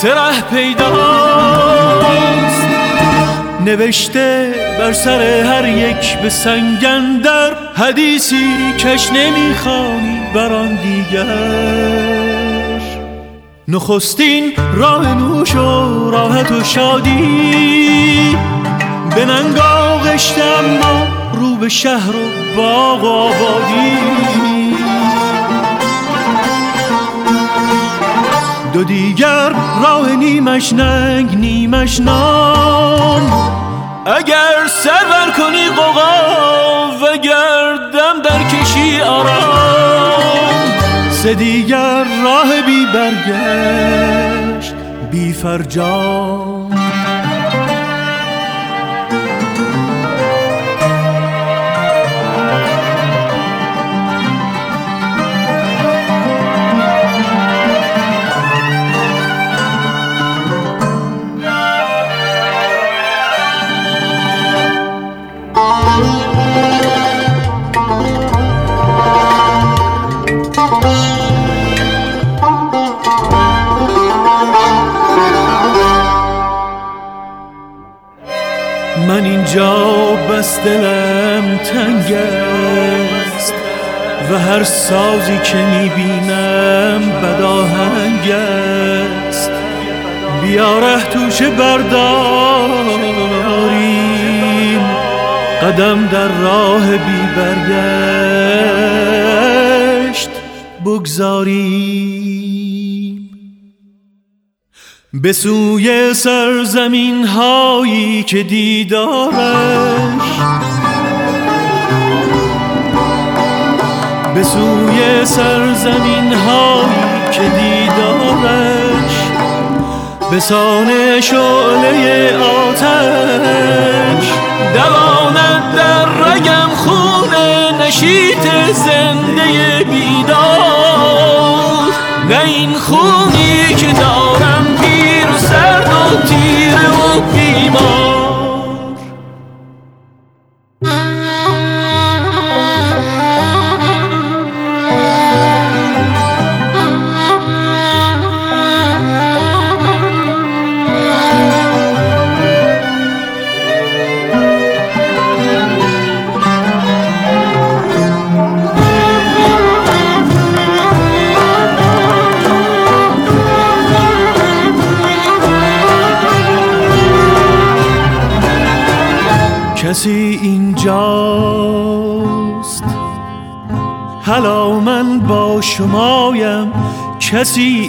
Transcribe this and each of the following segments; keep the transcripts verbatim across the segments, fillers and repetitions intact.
سره پیداست، نوشته بر سر هر یک به سنگ اندر، حدیثی کش نمیخوانی بر آن دیگر. نخستین راه نوش و راحت و شادی، به ننگ آغشته اما رو به شهر و باغ و آبادی. دو دیگر راه نیمش ننگ نیمش نان، اگر سرور کنی قوقا و گردم در کشی آرام. سه دیگر راه بی برگشت بی فرجام. من اینجا بس دلم تنگ است و هر سازی که میبینم بدآهنگ است. بیا ره توشه برداریم، قدم در راه بی برگشت بگذاریم. به سوی سرزمین هایی که دیدارش، به سوی سرزمین هایی که دیدارش، به سان شعله آتش دواند در رگم خون نشیط زنده بیدار. نه این خونی که دارم پیر و سرد و تیره و بیمار. کسی اینجاست، حالا من با شمایم. کسی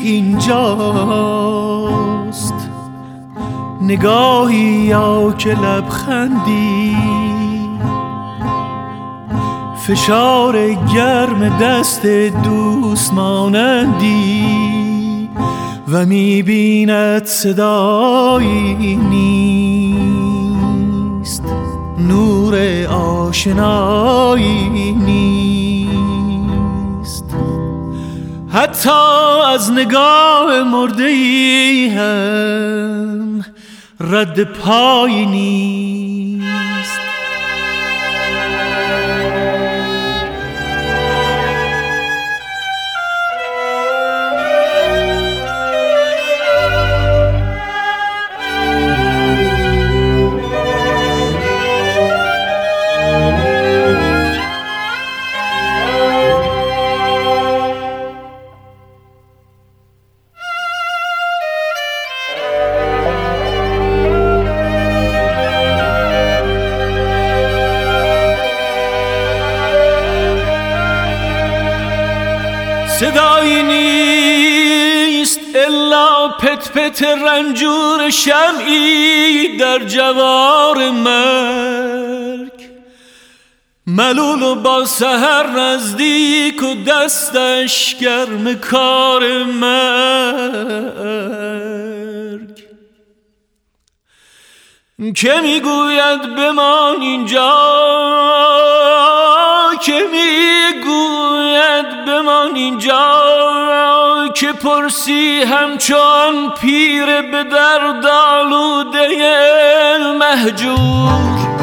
اینجاست، نگاهی یا که لبخندی، فشار گرم دست دوست مانندی و میبیند صدایی نیست، نور آشنایی نیست. حتی از نگاه مرده‌ای هم رد پایی نیست. صدایی نیست الا پت پت رنجور شمعی در جوار مرگ، ملول و با سحر نزدیک و دستش گرم کار مرگ. که میگوید بمان اینجا، که میگوید بمان اینجا، که پرسی همچون پیر به درد آلوده مهجور.